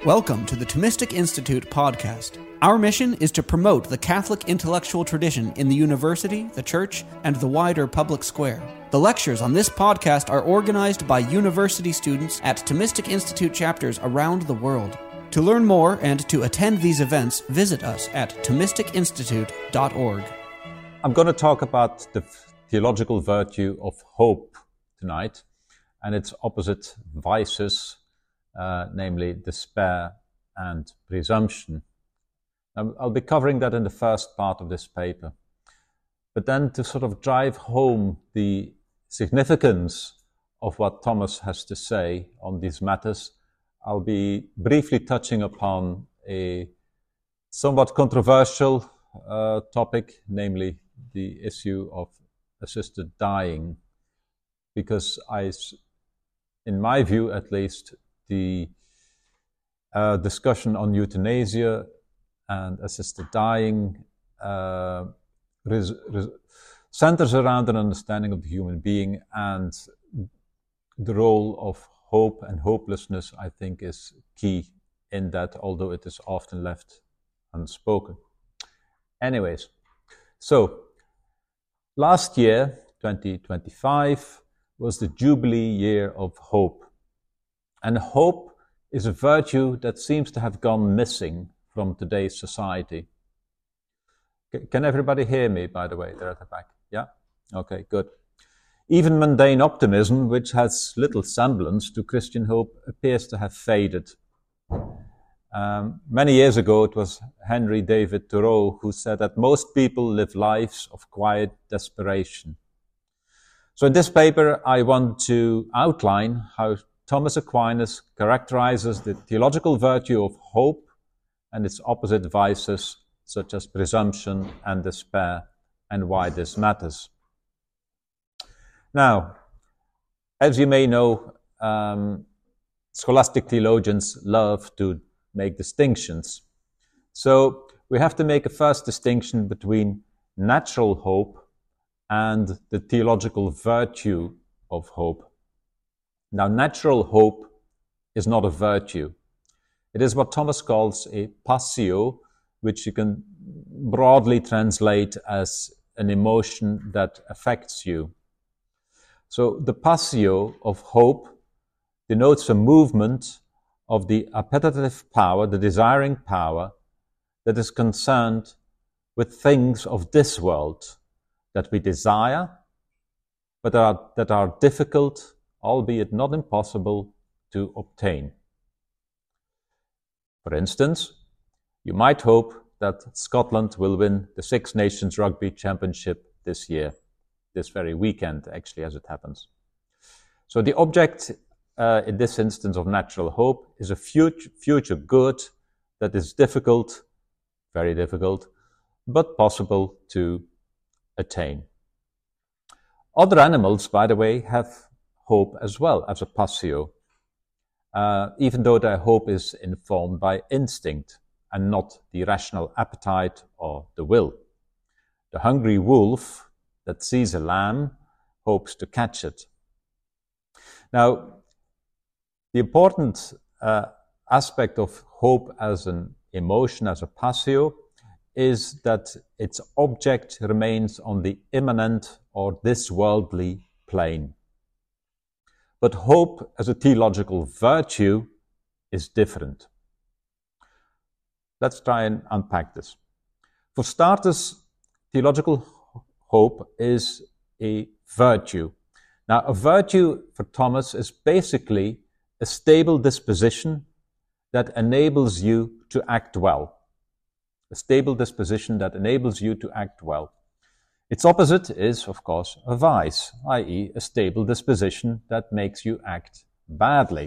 Welcome to the Thomistic Institute podcast. Our mission is to promote the Catholic intellectual tradition in the university, the church, and the wider public square. The lectures on this podcast are organized by university students at Thomistic Institute chapters around the world. To learn more and to attend these events, visit us at ThomisticInstitute.org. I'm going to talk about the theological virtue of hope tonight and its opposite vices, namely despair and presumption. I'll be covering that in the first part of this paper. But then to sort of drive home the significance of what Thomas has to say on these matters, I'll be briefly touching upon a somewhat controversial topic, namely the issue of assisted dying, because in my view at least, the discussion on euthanasia and assisted dying centers around an understanding of the human being, and the role of hope and hopelessness, I think, is key in that, although it is often left unspoken. Anyways, so last year, 2025, was the Jubilee year of hope. And hope is a virtue that seems to have gone missing from today's society. Can everybody hear me, by the way? They're at the back. Yeah? Okay, good. Even mundane optimism, which has little semblance to Christian hope, appears to have faded. Many years ago, it was Henry David Thoreau who said that most people live lives of quiet desperation. So in this paper, I want to outline how Thomas Aquinas characterizes the theological virtue of hope and its opposite vices, such as presumption and despair, and why this matters. Now, as you may know, scholastic theologians love to make distinctions. So we have to make a first distinction between natural hope and the theological virtue of hope. Now, natural hope is not a virtue. It is what Thomas calls a passio, which you can broadly translate as an emotion that affects you. So the passio of hope denotes a movement of the appetitive power, the desiring power, that is concerned with things of this world that we desire, but that are difficult, albeit not impossible, to obtain. For instance, you might hope that Scotland will win the Six Nations Rugby Championship this year, this very weekend, actually, as it happens. So the object in this instance of natural hope is a future good that is difficult, very difficult, but possible to attain. Other animals, by the way, have hope as well as a passio, even though their hope is informed by instinct and not the rational appetite or the will. The hungry wolf that sees a lamb hopes to catch it. Now, the important aspect of hope as an emotion, as a passio, is that its object remains on the immanent or this worldly plane. But hope as a theological virtue is different. Let's try and unpack this. For starters, theological hope is a virtue. Now, a virtue for Thomas is basically a stable disposition that enables you to act well. A stable disposition that enables you to act well. Its opposite is, of course, a vice, i.e., a stable disposition that makes you act badly.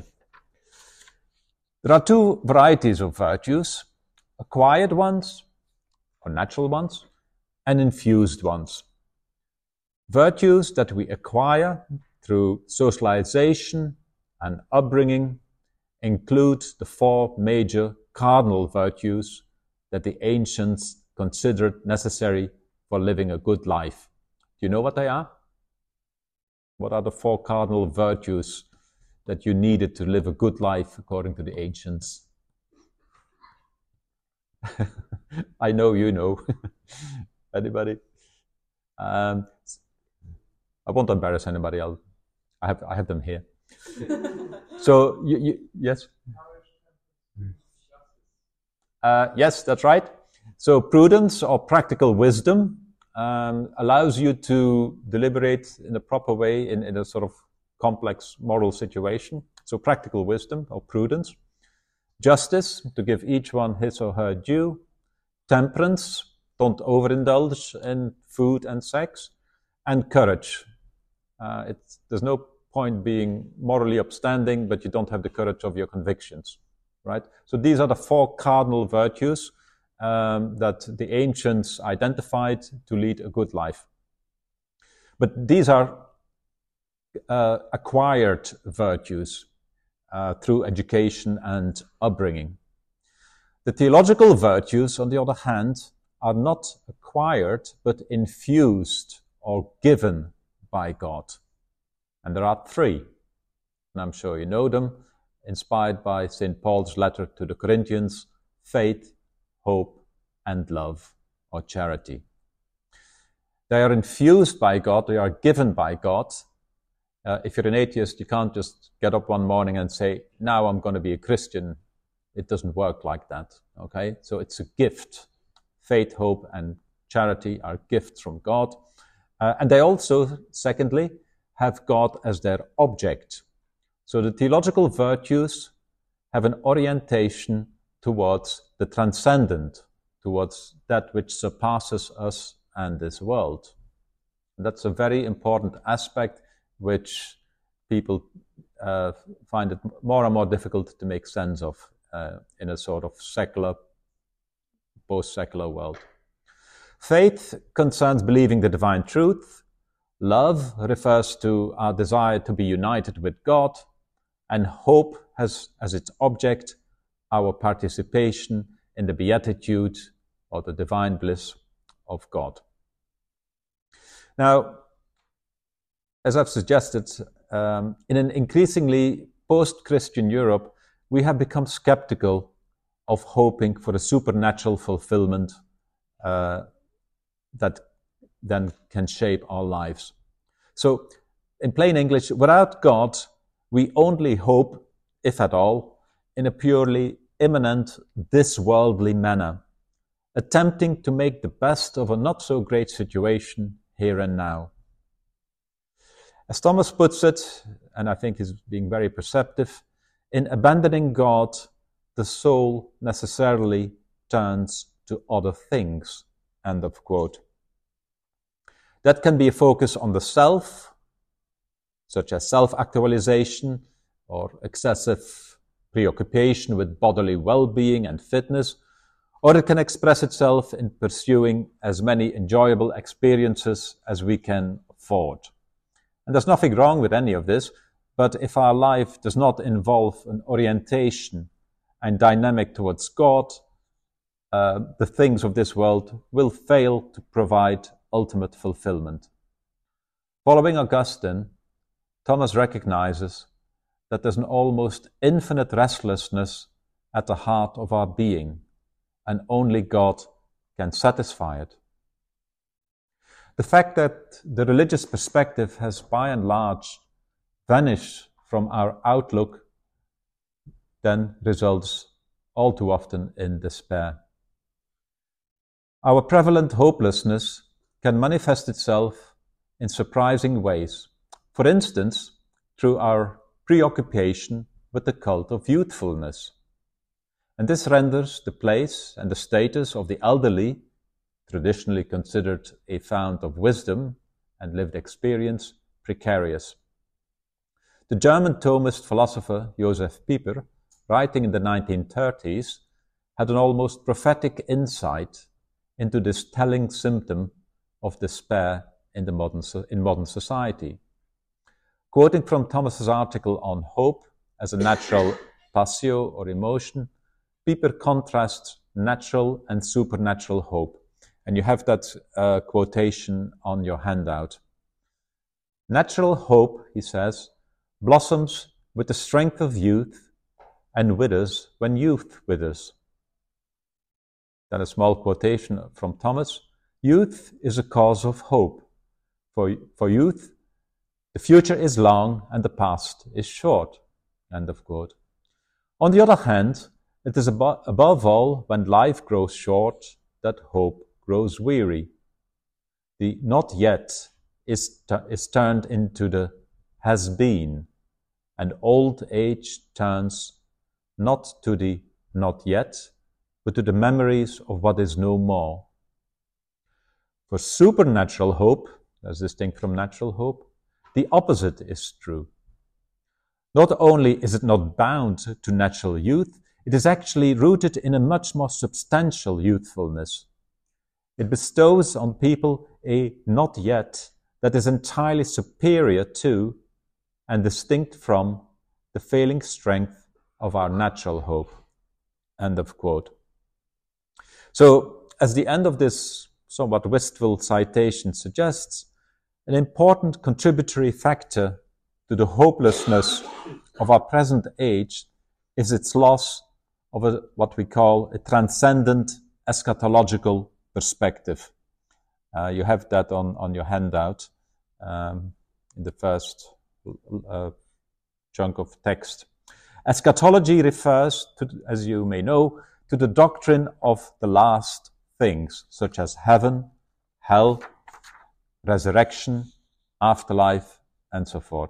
There are two varieties of virtues: acquired ones, or natural ones, and infused ones. Virtues that we acquire through socialization and upbringing include the four major cardinal virtues that the ancients considered necessary for living a good life. Do you know what they are? What are the four cardinal virtues that you needed to live a good life according to the ancients? I know you know. Anybody? I won't embarrass anybody. I have them here. So yes. Yes, that's right. So prudence or practical wisdom allows you to deliberate in a proper way in a sort of complex moral situation. So practical wisdom or prudence. Justice, to give each one his or her due. Temperance, don't overindulge in food and sex. And courage. There's no point being morally upstanding, but you don't have the courage of your convictions. Right? So these are the 4 cardinal virtues that the ancients identified to lead a good life. But these are acquired virtues through education and upbringing. The theological virtues, on the other hand, are not acquired, but infused or given by God. And there are 3, and I'm sure you know them, inspired by St. Paul's letter to the Corinthians: faith, hope, and love, or charity. They are infused by God, they are given by God. If you're an atheist, you can't just get up one morning and say, now I'm going to be a Christian. It doesn't work like that, okay? So it's a gift. Faith, hope, and charity are gifts from God. And they also, secondly, have God as their object. So the theological virtues have an orientation towards the transcendent, towards that which surpasses us and this world. And that's a very important aspect which people find it more and more difficult to make sense of in a sort of secular, post-secular world. Faith concerns believing the divine truth. Love refers to our desire to be united with God, and hope has as its object our participation in the beatitude or the divine bliss of God. Now, as I've suggested, in an increasingly post-Christian Europe, we have become skeptical of hoping for a supernatural fulfillment that then can shape our lives. So, in plain English, without God, we only hope, if at all, in a purely immanent, this-worldly manner, attempting to make the best of a not-so-great situation here and now. As Thomas puts it, and I think he's being very perceptive, in abandoning God, the soul necessarily turns to other things. End of quote. That can be a focus on the self, such as self-actualization or excessive preoccupation with bodily well-being and fitness, or it can express itself in pursuing as many enjoyable experiences as we can afford. And there's nothing wrong with any of this, but if our life does not involve an orientation and dynamic towards God, the things of this world will fail to provide ultimate fulfillment. Following Augustine, Thomas recognizes that there's an almost infinite restlessness at the heart of our being, and only God can satisfy it. The fact that the religious perspective has by and large vanished from our outlook then results all too often in despair. Our prevalent hopelessness can manifest itself in surprising ways. For instance, through our preoccupation with the cult of youthfulness. And this renders the place and the status of the elderly, traditionally considered a fount of wisdom and lived experience, precarious. The German Thomist philosopher Josef Pieper, writing in the 1930s, had an almost prophetic insight into this telling symptom of despair in modern society. Quoting from Thomas's article on hope as a natural passio or emotion, Pieper contrasts natural and supernatural hope. And you have that quotation on your handout. Natural hope, he says, blossoms with the strength of youth and withers when youth withers. Then a small quotation from Thomas. Youth is a cause of hope. For youth, the future is long and the past is short. End of quote. On the other hand, it is above all when life grows short that hope grows weary. The not yet is turned into the has been, and old age turns not to the not yet, but to the memories of what is no more. For supernatural hope, as distinct from natural hope, the opposite is true. Not only is it not bound to natural youth, it is actually rooted in a much more substantial youthfulness. It bestows on people a not yet that is entirely superior to and distinct from the failing strength of our natural hope. End of quote. So, as the end of this somewhat wistful citation suggests, an important contributory factor to the hopelessness of our present age is its loss of what we call a transcendent eschatological perspective. You have that on your handout in the first chunk of text. Eschatology refers to, as you may know, to the doctrine of the last things, such as heaven, hell, resurrection, afterlife, and so forth.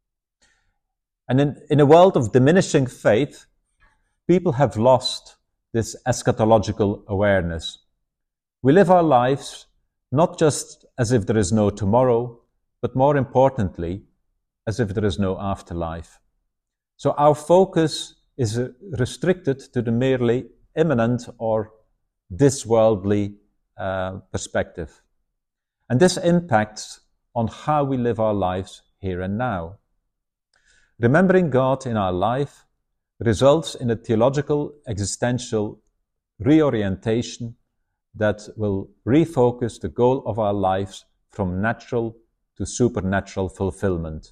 And in a world of diminishing faith, people have lost this eschatological awareness. We live our lives not just as if there is no tomorrow, but more importantly, as if there is no afterlife. So our focus is restricted to the merely imminent or this-worldly perspective. And this impacts on how we live our lives here and now. Remembering God in our life results in a theological existential reorientation that will refocus the goal of our lives from natural to supernatural fulfillment.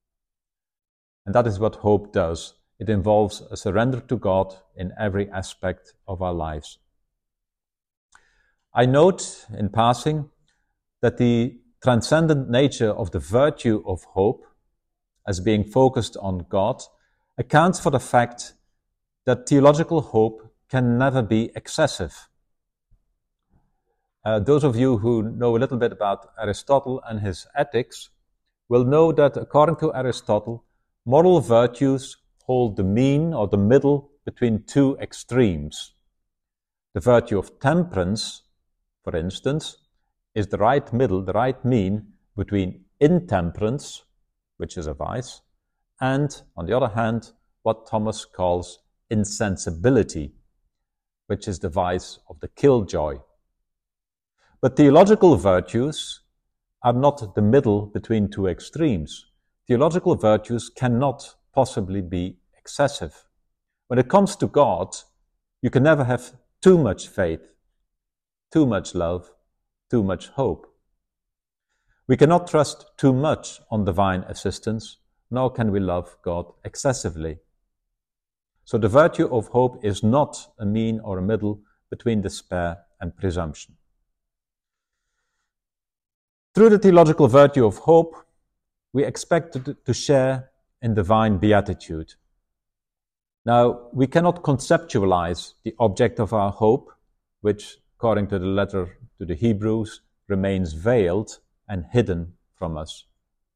And that is what hope does. It involves a surrender to God in every aspect of our lives. I note in passing that the transcendent nature of the virtue of hope, as being focused on God, accounts for the fact that theological hope can never be excessive. Those of you who know a little bit about Aristotle and his ethics will know that according to Aristotle, moral virtues hold the mean or the middle between two extremes. The virtue of temperance, for instance, is the right middle, the right mean between intemperance, which is a vice, and, on the other hand, what Thomas calls insensibility, which is the vice of the killjoy. But theological virtues are not the middle between two extremes. Theological virtues cannot possibly be excessive. When it comes to God, you can never have too much faith, too much love, too much hope. We cannot trust too much on divine assistance, nor can we love God excessively. So the virtue of hope is not a mean or a middle between despair and presumption. Through the theological virtue of hope, we expect to share in divine beatitude. Now, we cannot conceptualize the object of our hope, which, according to the letter to the Hebrews, remains veiled and hidden from us.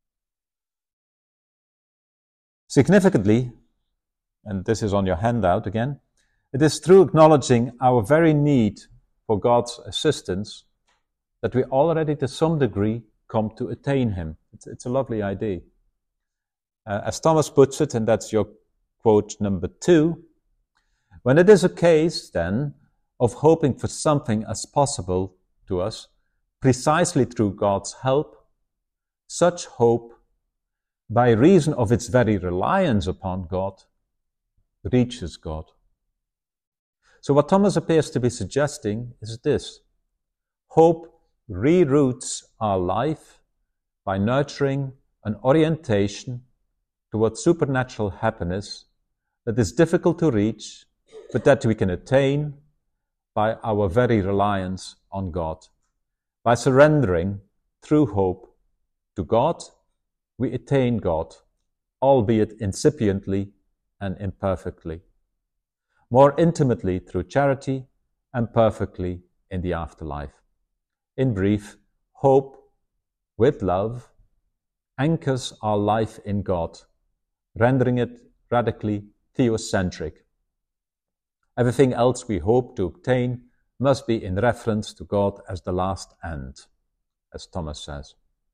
Significantly, and this is on your handout again, it is through acknowledging our very need for God's assistance that we already to some degree come to attain Him. It's a lovely idea. As Thomas puts it, and that's your quote number 2, when it is a case, then, of hoping for something as possible to us, precisely through God's help, such hope, by reason of its very reliance upon God, reaches God. So what Thomas appears to be suggesting is this: hope reroutes our life by nurturing an orientation towards supernatural happiness that is difficult to reach, but that we can attain by our very reliance on God. By surrendering through hope to God, we attain God, albeit incipiently and imperfectly, more intimately through charity and perfectly in the afterlife. In brief, hope with love anchors our life in God, rendering it radically theocentric. Everything else we hope to obtain must be in reference to God as the last end, as Thomas says.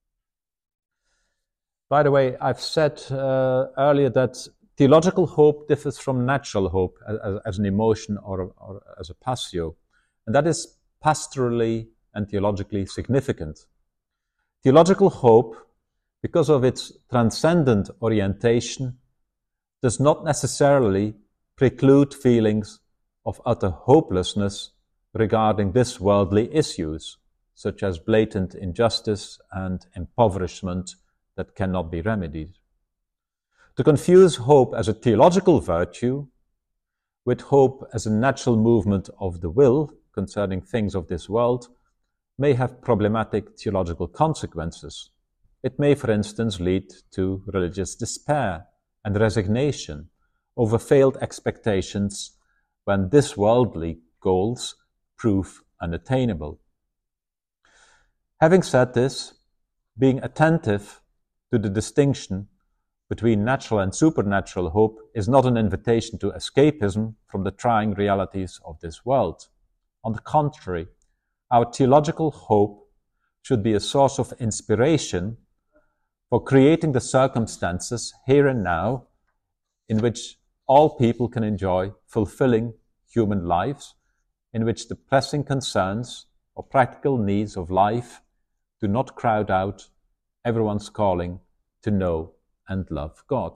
By the way, I've said earlier that theological hope differs from natural hope as an emotion or as a passio, and that is pastorally and theologically significant. Theological hope, because of its transcendent orientation, does not necessarily preclude feelings of utter hopelessness regarding this worldly issues, such as blatant injustice and impoverishment that cannot be remedied. To confuse hope as a theological virtue with hope as a natural movement of the will concerning things of this world may have problematic theological consequences. It may, for instance, lead to religious despair and resignation over failed expectations when this worldly goals prove unattainable. Having said this, being attentive to the distinction between natural and supernatural hope is not an invitation to escapism from the trying realities of this world. On the contrary, our theological hope should be a source of inspiration for creating the circumstances here and now in which all people can enjoy fulfilling human lives, in which the pressing concerns or practical needs of life do not crowd out everyone's calling to know and love God.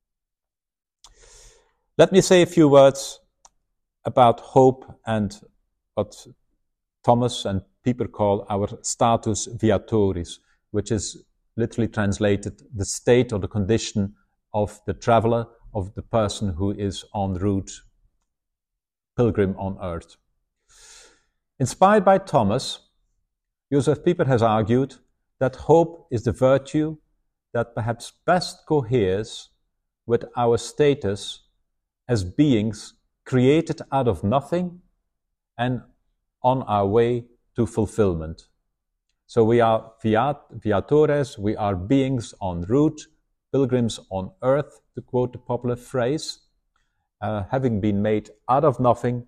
Let me say a few words about hope and what Thomas and Pieper call our status viatoris, which is literally translated the state or the condition of the traveler, of the person who is en route, pilgrim on earth. Inspired by Thomas, Joseph Pieper has argued that hope is the virtue that perhaps best coheres with our status as beings created out of nothing and on our way to fulfillment. So we are viatores, we are beings en route, pilgrims on earth, to quote the popular phrase, having been made out of nothing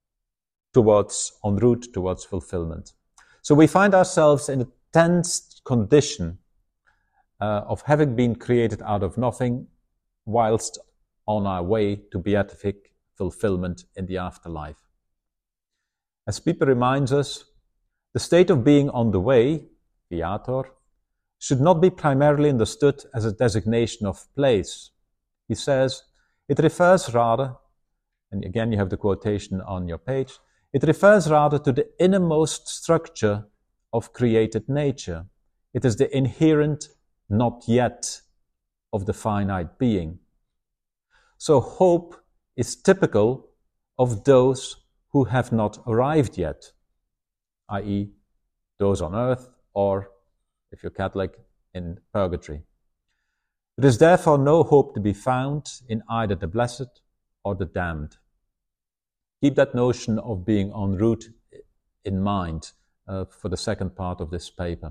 en route towards fulfillment. So we find ourselves in a tense condition of having been created out of nothing whilst on our way to beatific fulfillment in the afterlife. As Pieper reminds us, the state of being on the way, viator, should not be primarily understood as a designation of place. He says, it refers rather, and again you have the quotation on your page, it refers rather to the innermost structure of created nature. It is the inherent not yet of the finite being. So hope is typical of those who have not arrived yet, i.e. those on earth, or, if you're Catholic, in purgatory. There is therefore no hope to be found in either the blessed or the damned. Keep that notion of being en route in mind for the second part of this paper.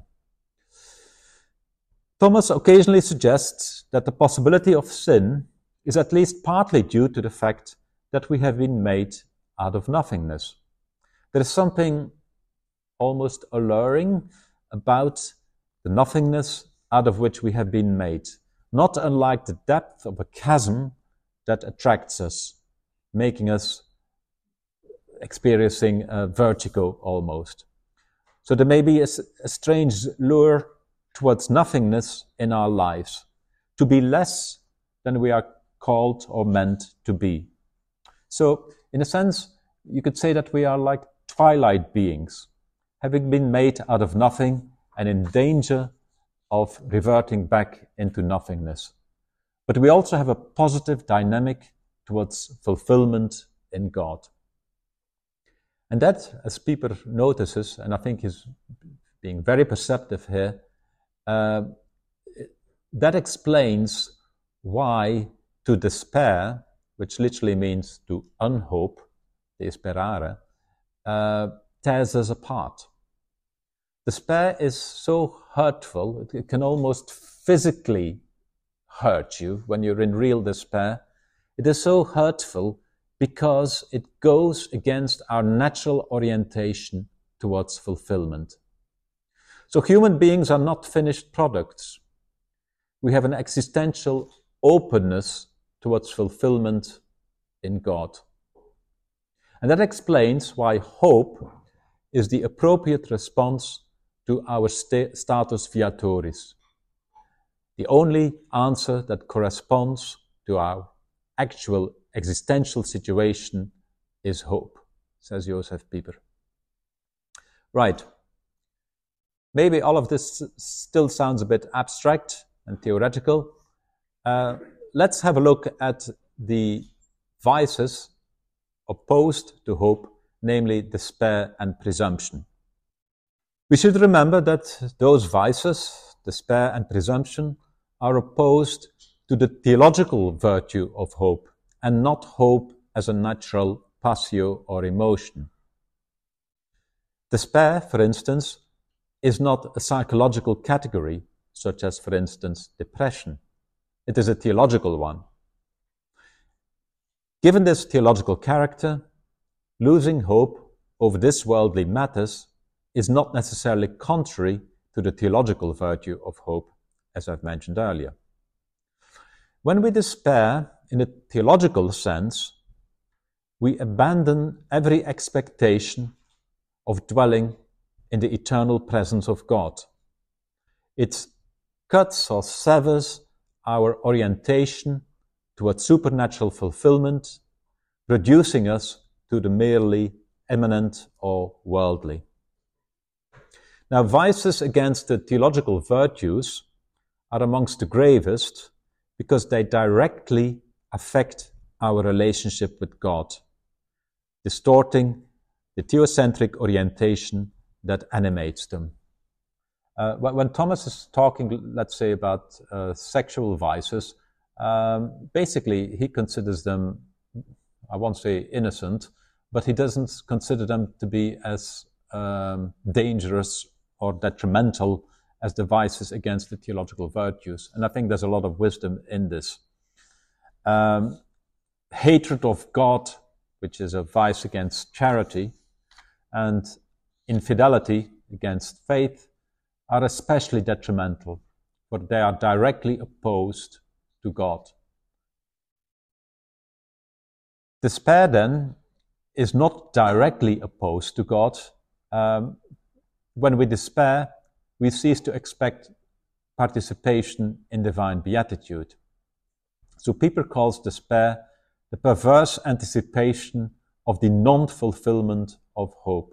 Thomas occasionally suggests that the possibility of sin is at least partly due to the fact that we have been made out of nothingness. There is something almost alluring about the nothingness out of which we have been made, not unlike the depth of a chasm that attracts us, making us experiencing vertigo almost. So there may be a strange lure towards nothingness in our lives, to be less than we are called or meant to be. So, in a sense, you could say that we are like twilight beings, having been made out of nothing and in danger of reverting back into nothingness. But we also have a positive dynamic towards fulfillment in God. And that, as Pieper notices, and I think he's being very perceptive here, that explains why to despair, which literally means to unhope, desperare, tears us apart. Despair is so hurtful, it can almost physically hurt you when you're in real despair. It is so hurtful because it goes against our natural orientation towards fulfillment. So human beings are not finished products. We have an existential openness towards fulfillment in God. And that explains why hope is the appropriate response to our status viatoris. The only answer that corresponds to our actual existential situation is hope, says Josef Pieper. Right. Maybe all of this still sounds a bit abstract and theoretical. Let's have a look at the vices opposed to hope, namely despair and presumption. We should remember that those vices, despair and presumption, are opposed to the theological virtue of hope, and not hope as a natural passio or emotion. Despair, for instance, is not a psychological category, such as, for instance, depression. It is a theological one. Given this theological character, losing hope over this worldly matters is not necessarily contrary to the theological virtue of hope, as I've mentioned earlier. When we despair in a theological sense, we abandon every expectation of dwelling in the eternal presence of God. It cuts or severs our orientation towards supernatural fulfillment, reducing us to the merely immanent or worldly. Now, vices against the theological virtues are amongst the gravest because they directly affect our relationship with God, distorting the theocentric orientation that animates them. When Thomas is talking, let's say, about sexual vices, basically he considers them, I won't say innocent, but he doesn't consider them to be as dangerous or detrimental as the vices against the theological virtues. And I think there's a lot of wisdom in this. Hatred of God, which is a vice against charity, and infidelity against faith are especially detrimental, for they are directly opposed to God. Despair, then, is not directly opposed to God. When we despair, we cease to expect participation in divine beatitude. So Pieper calls despair the perverse anticipation of the non-fulfillment of hope.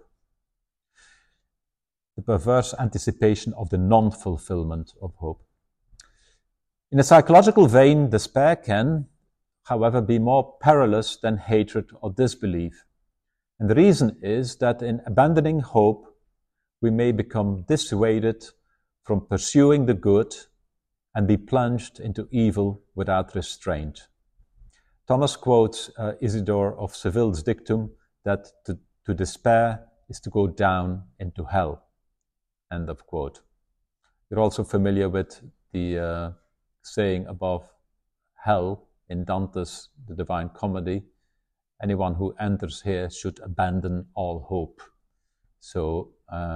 The perverse anticipation of the non-fulfillment of hope. In a psychological vein, despair can, however, be more perilous than hatred or disbelief. And the reason is that in abandoning hope, we may become dissuaded from pursuing the good and be plunged into evil without restraint. Thomas quotes Isidore of Seville's dictum that to despair is to go down into hell. End of quote. You're also familiar with the saying above hell in Dante's The Divine Comedy. Anyone who enters here should abandon all hope. So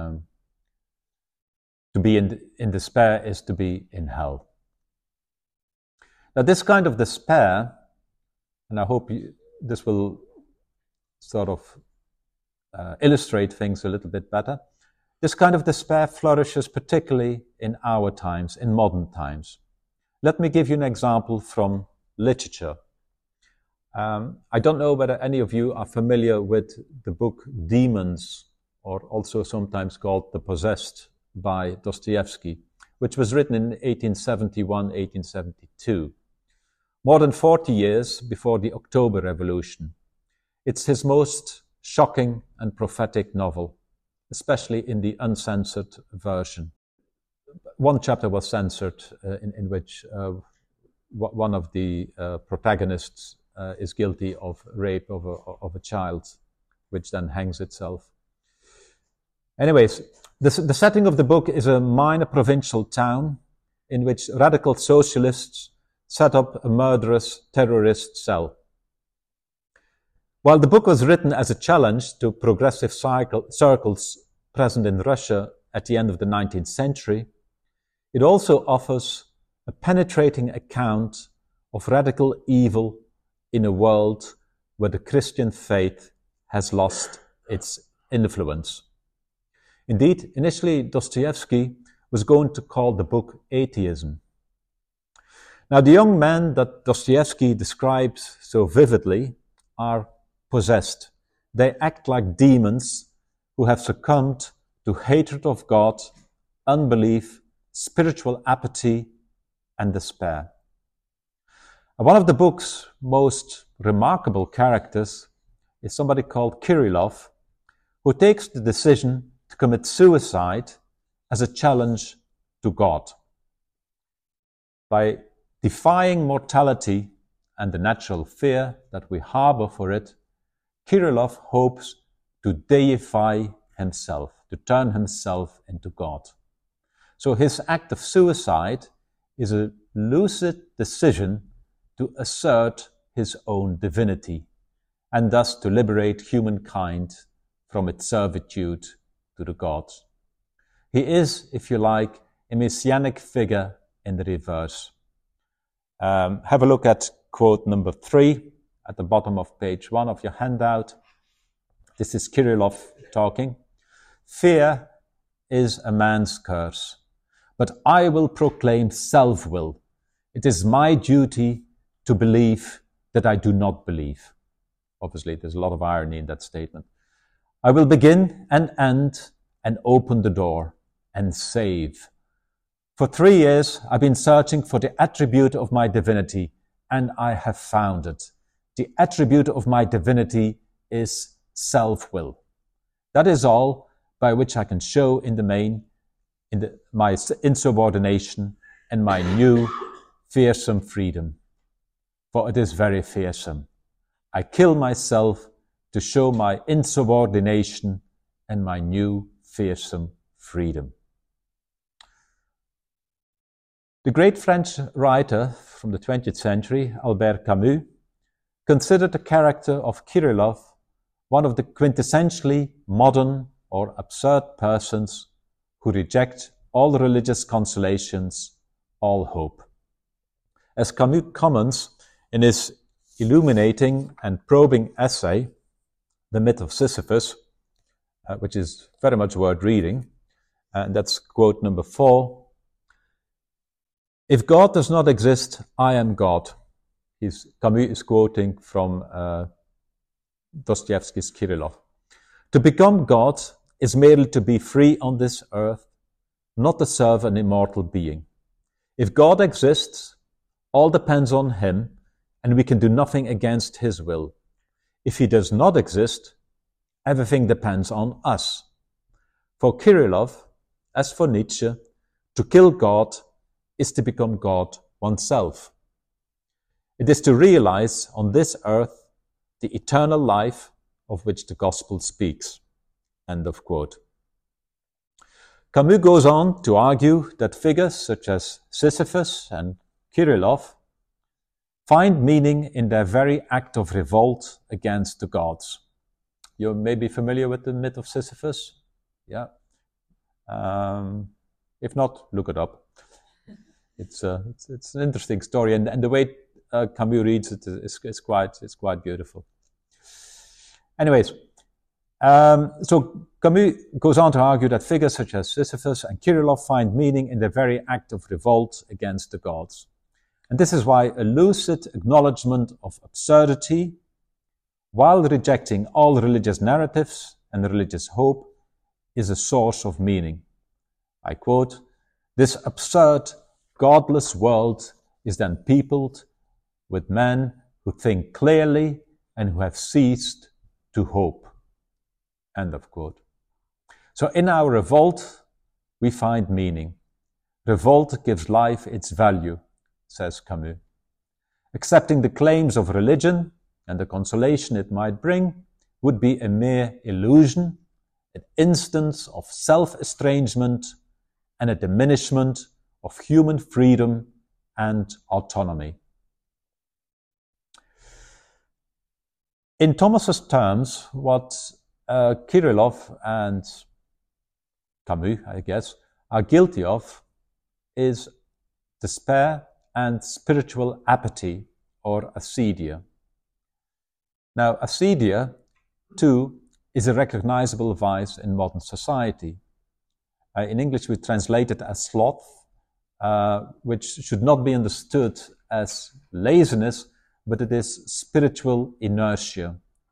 to be in despair is to be in hell. Now this kind of despair, and I hope this will sort of illustrate things a little bit better, this kind of despair flourishes particularly in our times, in modern times. Let me give you an example from literature. I don't know whether any of you are familiar with the book Demons, or also sometimes called The Possessed by Dostoevsky, which was written in 1871-1872, more than 40 years before the October Revolution. It's his most shocking and prophetic novel, especially in the uncensored version. One chapter was censored in which one of the protagonists is guilty of rape of a child, which then hangs itself. Anyways, the setting of the book is a minor provincial town in which radical socialists set up a murderous terrorist cell. While the book was written as a challenge to progressive circles present in Russia at the end of the 19th century, it also offers a penetrating account of radical evil in a world where the Christian faith has lost its influence. Indeed, initially Dostoevsky was going to call the book Atheism. Now, the young men that Dostoevsky describes so vividly are possessed. They act like demons who have succumbed to hatred of God, unbelief, spiritual apathy, and despair. And one of the book's most remarkable characters is somebody called Kirillov, who takes the decision to commit suicide as a challenge to God. By defying mortality and the natural fear that we harbor for it, Kirillov hopes to deify himself, to turn himself into God. So his act of suicide is a lucid decision to assert his own divinity and thus to liberate humankind from its servitude to the gods. He is, if you like, a messianic figure in the reverse. Have a look at quote number 3 at the bottom of page 1 of your handout. This is Kirillov talking. Fear is a man's curse, but I will proclaim self-will. It is my duty to believe that I do not believe. Obviously, there's a lot of irony in that statement. I will begin and end and open the door and save. For 3 years, I've been searching for the attribute of my divinity, and I have found it. The attribute of my divinity is self-will. That is all by which I can show in the main my insubordination and my new fearsome freedom. For it is very fearsome. I kill myself to show my insubordination and my new fearsome freedom. The great French writer from the 20th century, Albert Camus, considered the character of Kirillov one of the quintessentially modern or absurd persons who reject all religious consolations, all hope. As Camus comments in his illuminating and probing essay, The Myth of Sisyphus, which is very much worth reading, and that's quote number 4. If God does not exist, I am God. Camus is quoting from Dostoevsky's Kirillov. To become God is merely to be free on this earth, not to serve an immortal being. If God exists, all depends on him, and we can do nothing against his will. If he does not exist, everything depends on us. For Kirillov, as for Nietzsche, to kill God is to become God oneself. It is to realize on this earth the eternal life of which the gospel speaks. End of quote. Camus goes on to argue that figures such as Sisyphus and Kirillov find meaning in their very act of revolt against the gods. You may be familiar with the myth of Sisyphus? Yeah. If not, look it up. It's an interesting story, and the way Camus reads it is quite beautiful. Anyways, so Camus goes on to argue that figures such as Sisyphus and Kirillov find meaning in their very act of revolt against the gods. And this is why a lucid acknowledgement of absurdity, while rejecting all religious narratives and religious hope, is a source of meaning. I quote, "This absurd, godless world is then peopled with men who think clearly and who have ceased to hope." End of quote. So in our revolt, we find meaning. Revolt gives life its value, says Camus. Accepting the claims of religion and the consolation it might bring would be a mere illusion, an instance of self-estrangement and a diminishment of human freedom and autonomy. In Thomas's terms, what Kirillov and Camus, I guess, are guilty of is despair and spiritual apathy, or acedia. Now, acedia, too, is a recognizable vice in modern society. In English, we translate it as sloth, which should not be understood as laziness, but it is spiritual inertia.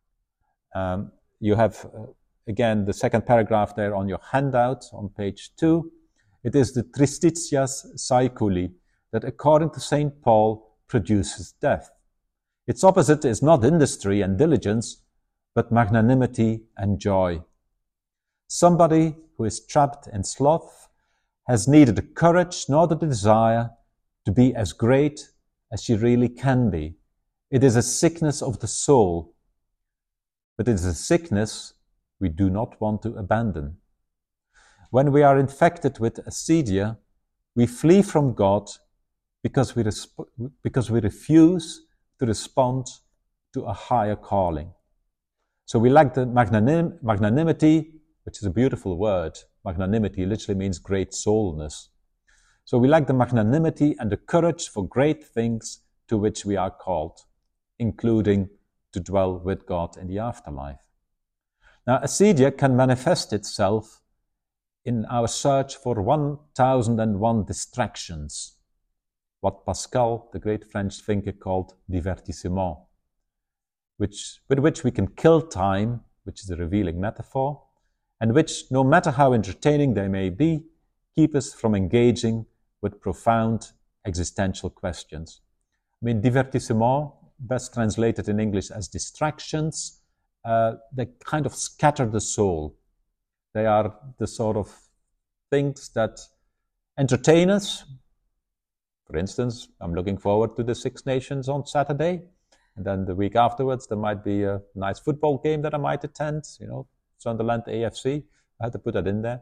You have, again, the second paragraph there on your handout on page 2. It is the tristitias saeculi that, according to St. Paul, produces death. Its opposite is not industry and diligence, but magnanimity and joy. Somebody who is trapped in sloth has neither the courage nor the desire to be as great as she really can be. It is a sickness of the soul, but it is a sickness we do not want to abandon. When we are infected with acedia, we flee from God because we refuse to respond to a higher calling. So we lack the magnanimity, which is a beautiful word. Magnanimity literally means great soulness. So we lack the magnanimity and the courage for great things to which we are called, including to dwell with God in the afterlife. Now, acedia can manifest itself in our search for 1001 distractions, what Pascal, the great French thinker, called divertissement, with which we can kill time, which is a revealing metaphor, and which, no matter how entertaining they may be, keep us from engaging with profound existential questions. I mean, divertissement, best translated in English as distractions, they kind of scatter the soul. They are the sort of things that entertain us. For instance, I'm looking forward to the Six Nations on Saturday, and then the week afterwards there might be a nice football game that I might attend, Sunderland AFC. I had to put that in there.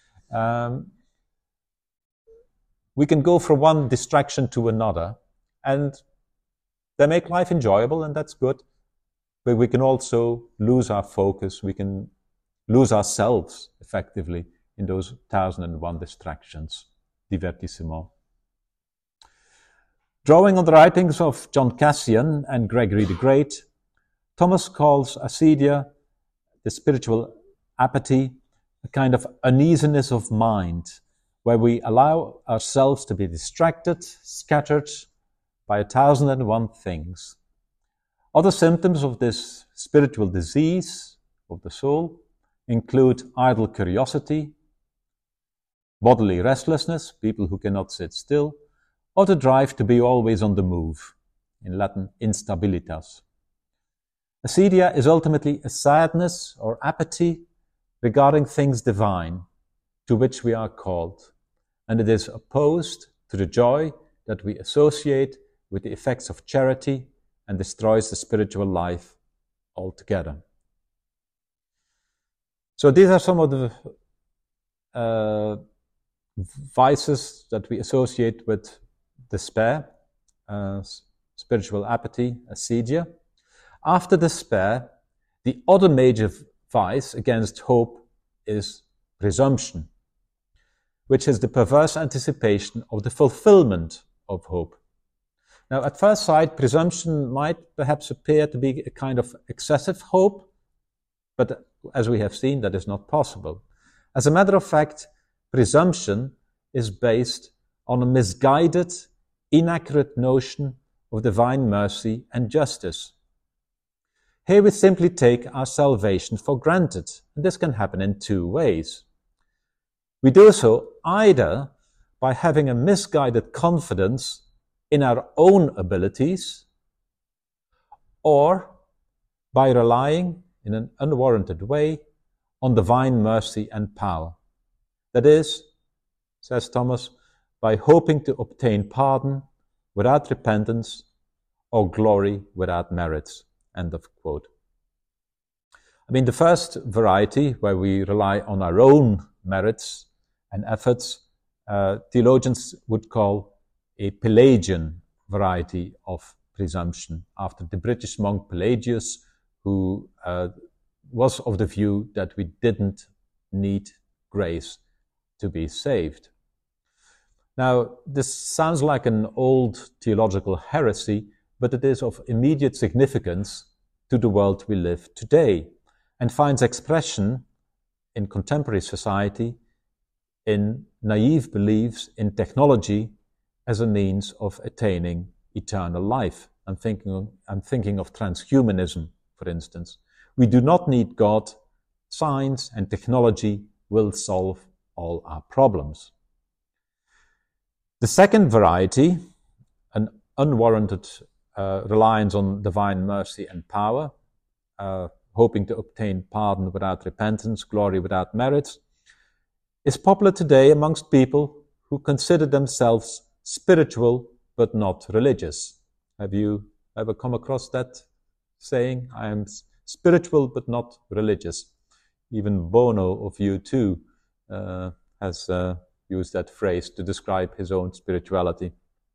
We can go from one distraction to another, and they make life enjoyable, and that's good. But we can also lose our focus. We can lose ourselves, effectively, in those 1001 distractions, divertissement. Drawing on the writings of John Cassian and Gregory the Great, Thomas calls acedia, the spiritual apathy, a kind of uneasiness of mind, where we allow ourselves to be distracted, scattered by 1001 things. Other symptoms of this spiritual disease of the soul include idle curiosity, bodily restlessness, people who cannot sit still, or the drive to be always on the move, in Latin, instabilitas. Acedia is ultimately a sadness or apathy regarding things divine, to which we are called, and it is opposed to the joy that we associate with the effects of charity and destroys the spiritual life altogether. So these are some of the vices that we associate with despair, spiritual apathy, acedia. After despair, the other major vice against hope is presumption, which is the perverse anticipation of the fulfillment of hope. Now, at first sight, presumption might perhaps appear to be a kind of excessive hope, but as we have seen, that is not possible. As a matter of fact, presumption is based on a misguided, inaccurate notion of divine mercy and justice. Here we simply take our salvation for granted, and this can happen in two ways. We do so either by having a misguided confidence in our own abilities, or by relying in an unwarranted way on divine mercy and power. That is, says Thomas, by hoping to obtain pardon without repentance or glory without merits. End of quote. I mean, the first variety, where we rely on our own merits and efforts, theologians would call a Pelagian variety of presumption, after the British monk Pelagius, who was of the view that we didn't need grace to be saved. Now, this sounds like an old theological heresy, but it is of immediate significance to the world we live today, and finds expression in contemporary society in naive beliefs in technology as a means of attaining eternal life. I'm thinking of transhumanism, for instance. We do not need God. Science and technology will solve all our problems. The second variety, an unwarranted reliance on divine mercy and power, hoping to obtain pardon without repentance, glory without merits, is popular today amongst people who consider themselves spiritual but not religious. Have you ever come across that saying? I am spiritual but not religious. Even Bono of U2 has used that phrase to describe his own spirituality.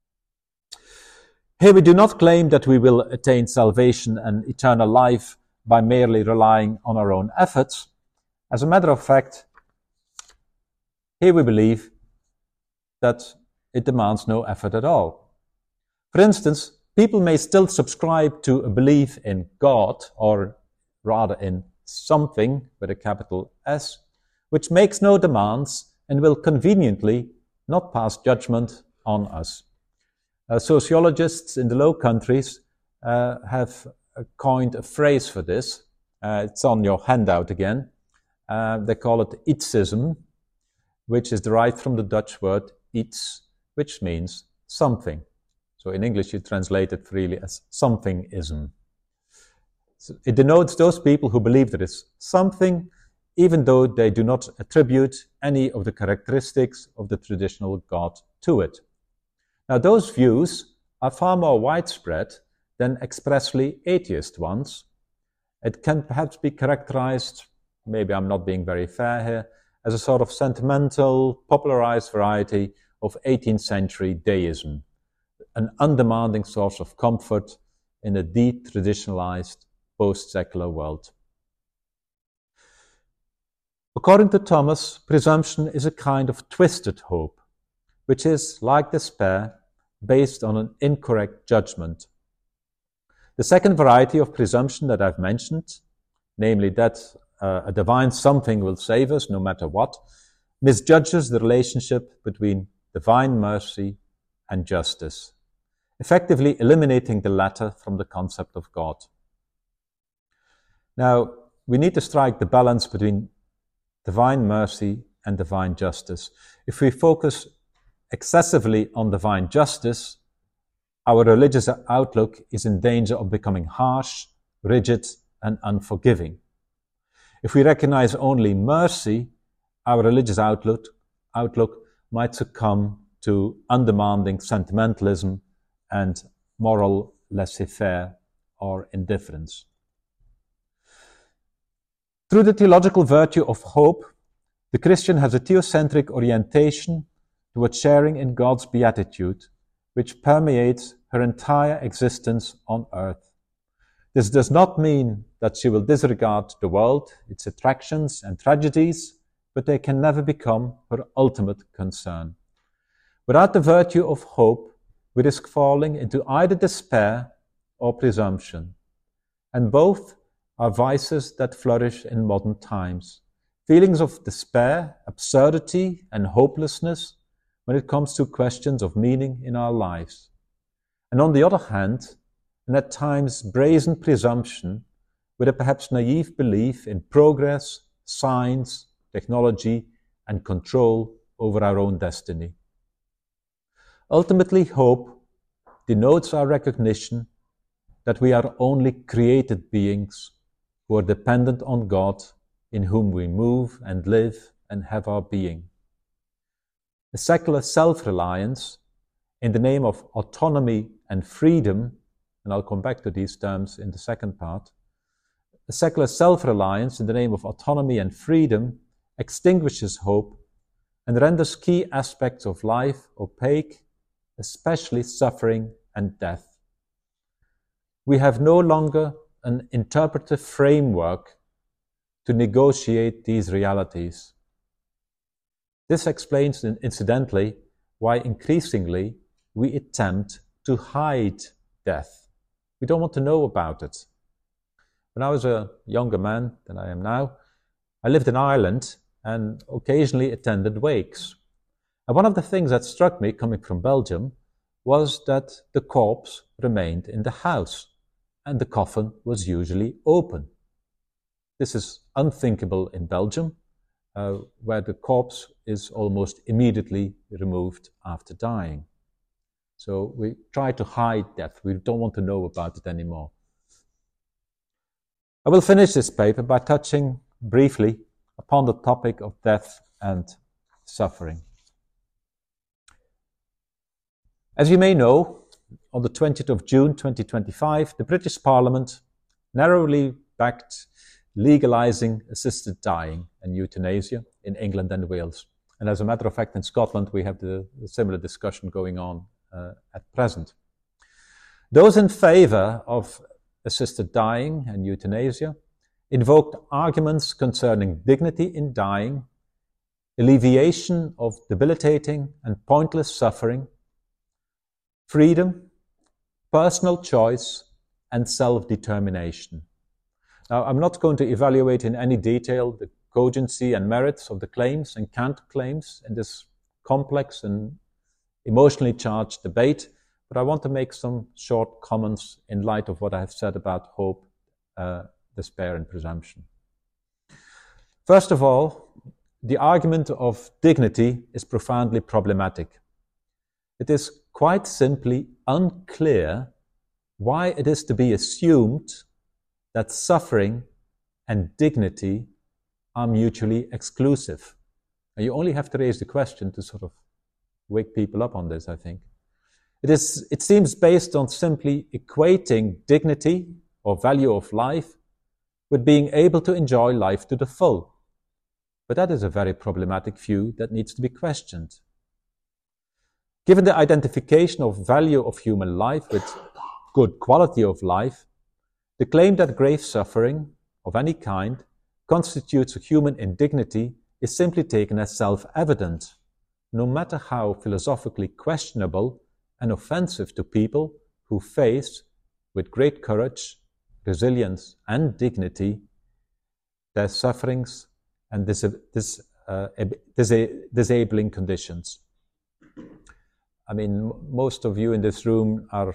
Here we do not claim that we will attain salvation and eternal life by merely relying on our own efforts. As a matter of fact, here we believe that it demands no effort at all. For instance, people may still subscribe to a belief in God, or rather in something with a capital S, which makes no demands and will conveniently not pass judgment on us. Sociologists in the Low Countries have coined a phrase for this. It's on your handout again. They call it ietsism, which is derived from the Dutch word iets, which means something. So in English you translate it freely as somethingism. So it denotes those people who believe there is something, even though they do not attribute any of the characteristics of the traditional God to it. Now, those views are far more widespread than expressly atheist ones. It can perhaps be characterized, maybe I'm not being very fair here, as a sort of sentimental, popularized variety of 18th century deism, an undemanding source of comfort in a detraditionalized, post-secular world. According to Thomas, presumption is a kind of twisted hope, which is, like despair, based on an incorrect judgment. The second variety of presumption that I've mentioned, namely that a divine something will save us no matter what, misjudges the relationship between divine mercy and justice, effectively eliminating the latter from the concept of God. Now, we need to strike the balance between divine mercy and divine justice. If we focus excessively on divine justice, our religious outlook is in danger of becoming harsh, rigid, and unforgiving. If we recognize only mercy, our religious outlook might succumb to undemanding sentimentalism and moral laissez-faire or indifference. Through the theological virtue of hope, the Christian has a theocentric orientation towards sharing in God's beatitude, which permeates her entire existence on earth. This does not mean that she will disregard the world, its attractions and tragedies, but they can never become her ultimate concern. Without the virtue of hope, we risk falling into either despair or presumption, and both are vices that flourish in modern times. Feelings of despair, absurdity, and hopelessness when it comes to questions of meaning in our lives. And on the other hand, and at times brazen presumption with a perhaps naive belief in progress, science, technology, and control over our own destiny. Ultimately, hope denotes our recognition that we are only created beings who are dependent on God in whom we move and live and have our being. A secular self-reliance in the name of autonomy and freedom, and I'll come back to these terms in the second part, a secular self-reliance in the name of autonomy and freedom extinguishes hope and renders key aspects of life opaque, especially suffering and death. We have no longer an interpretive framework to negotiate these realities. This explains, incidentally, why increasingly we attempt to hide death. We don't want to know about it. When I was a younger man than I am now, I lived in Ireland and occasionally attended wakes. And one of the things that struck me coming from Belgium was that the corpse remained in the house and the coffin was usually open. This is unthinkable in Belgium, where the corpse is almost immediately removed after dying. So we try to hide death. We don't want to know about it anymore. I will finish this paper by touching briefly upon the topic of death and suffering. As you may know, on the 20th of June 2025, the British Parliament narrowly backed legalising assisted dying and euthanasia in England and Wales. And as a matter of fact, in Scotland, we have the similar discussion going on at present. Those in favour of assisted dying and euthanasia invoked arguments concerning dignity in dying, alleviation of debilitating and pointless suffering, freedom, personal choice, and self-determination. Now, I'm not going to evaluate in any detail the cogency and merits of the claims and counterclaims in this complex and emotionally charged debate, but I want to make some short comments in light of what I have said about hope, despair, and presumption. First of all, the argument of dignity is profoundly problematic. It is quite simply unclear why it is to be assumed that suffering and dignity are mutually exclusive. And you only have to raise the question to sort of wake people up on this, I think. It seems based on simply equating dignity or value of life with being able to enjoy life to the full. But that is a very problematic view that needs to be questioned. Given the identification of value of human life with good quality of life, the claim that grave suffering of any kind constitutes a human indignity is simply taken as self-evident, no matter how philosophically questionable and offensive to people who face, with great courage, resilience, and dignity, their sufferings and disabling conditions. I mean, most of you in this room are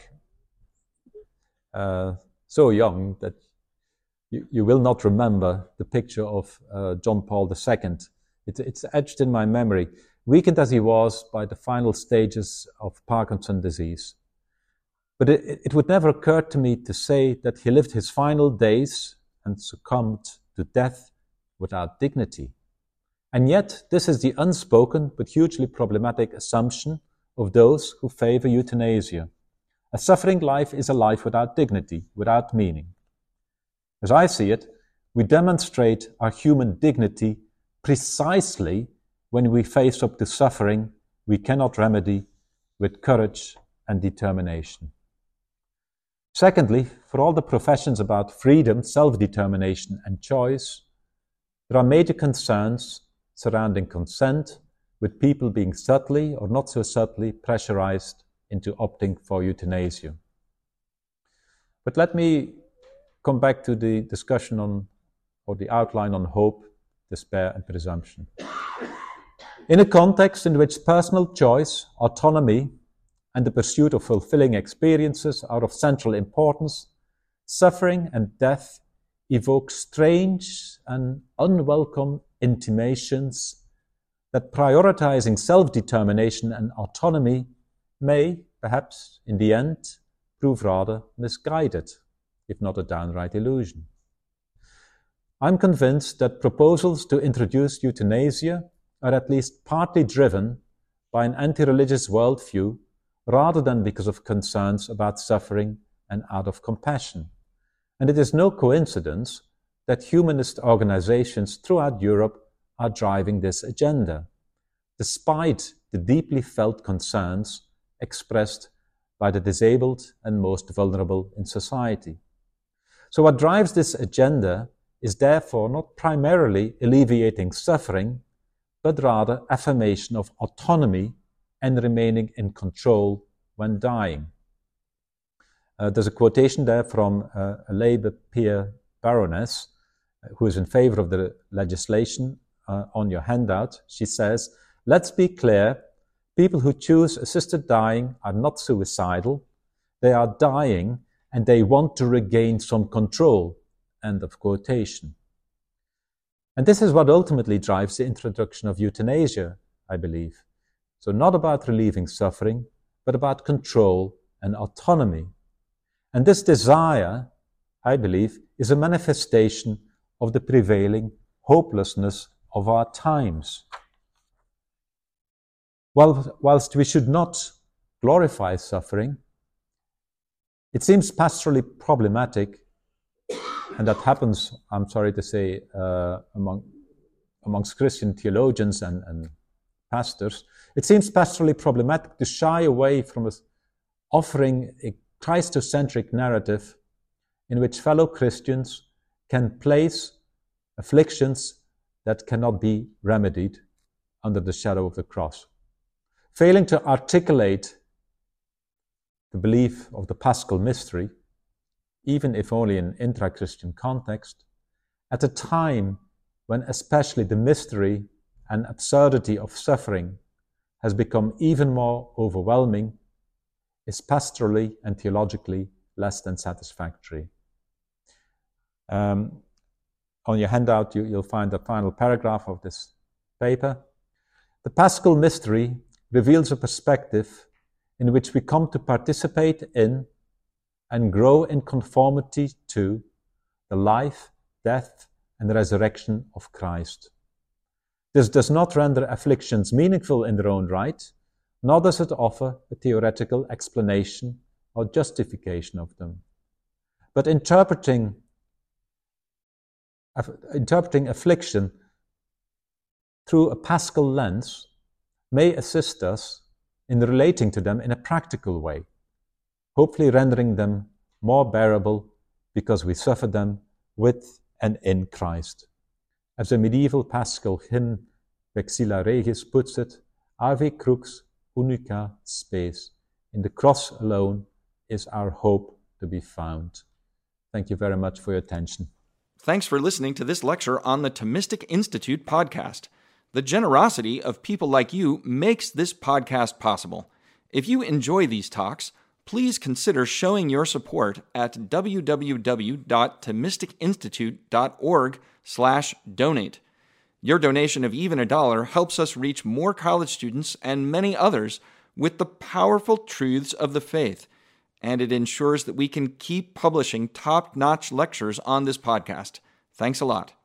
so young that you will not remember the picture of John Paul II. It's etched in my memory, weakened as he was by the final stages of Parkinson's disease. But it would never occur to me to say that he lived his final days and succumbed to death without dignity. And yet, this is the unspoken but hugely problematic assumption of those who favor euthanasia. A suffering life is a life without dignity, without meaning. As I see it, we demonstrate our human dignity precisely when we face up to suffering we cannot remedy with courage and determination. Secondly, for all the professions about freedom, self-determination, and choice, there are major concerns surrounding consent, with people being subtly or not so subtly pressurized into opting for euthanasia. But let me come back to the discussion on, or the outline on hope, despair, and presumption. In a context in which personal choice, autonomy, and the pursuit of fulfilling experiences are of central importance, suffering and death evoke strange and unwelcome intimations that prioritizing self-determination and autonomy may, perhaps in the end, prove rather misguided, if not a downright illusion. I'm convinced that proposals to introduce euthanasia are at least partly driven by an anti-religious worldview rather than because of concerns about suffering and out of compassion. And it is no coincidence that humanist organizations throughout Europe are driving this agenda, despite the deeply felt concerns expressed by the disabled and most vulnerable in society. So what drives this agenda is therefore not primarily alleviating suffering, but rather affirmation of autonomy and remaining in control when dying. There's a quotation there from a Labour peer baroness who is in favor of the legislation on your handout. She says, "Let's be clear, people who choose assisted dying are not suicidal. They are dying and they want to regain some control." End of quotation. And this is what ultimately drives the introduction of euthanasia, I believe. So not about relieving suffering, but about control and autonomy. And this desire, I believe, is a manifestation of the prevailing hopelessness of our times. Whilst we should not glorify suffering, it seems pastorally problematic, and that happens, I'm sorry to say, amongst Christian theologians and pastors, it seems pastorally problematic to shy away from offering a Christocentric narrative in which fellow Christians can place afflictions that cannot be remedied under the shadow of the cross. Failing to articulate the belief of the Paschal mystery, even if only in intra-Christian context, at a time when especially the mystery and absurdity of suffering has become even more overwhelming, is pastorally and theologically less than satisfactory. On your handout, you'll find the final paragraph of this paper. The Paschal mystery reveals a perspective in which we come to participate in and grow in conformity to the life, death, and resurrection of Christ. This does not render afflictions meaningful in their own right, nor does it offer a theoretical explanation or justification of them. But interpreting affliction through a Paschal lens may assist us in relating to them in a practical way, hopefully rendering them more bearable because we suffer them with and in Christ. As the medieval Paschal hymn Vexilla Regis puts it, Ave crux unica spes. In the cross alone is our hope to be found. Thank you very much for your attention. Thanks for listening to this lecture on the Thomistic Institute podcast. The generosity of people like you makes this podcast possible. If you enjoy these talks, please consider showing your support at www.thomisticinstitute.org/donate. Your donation of even $1 helps us reach more college students and many others with the powerful truths of the faith, and it ensures that we can keep publishing top-notch lectures on this podcast. Thanks a lot.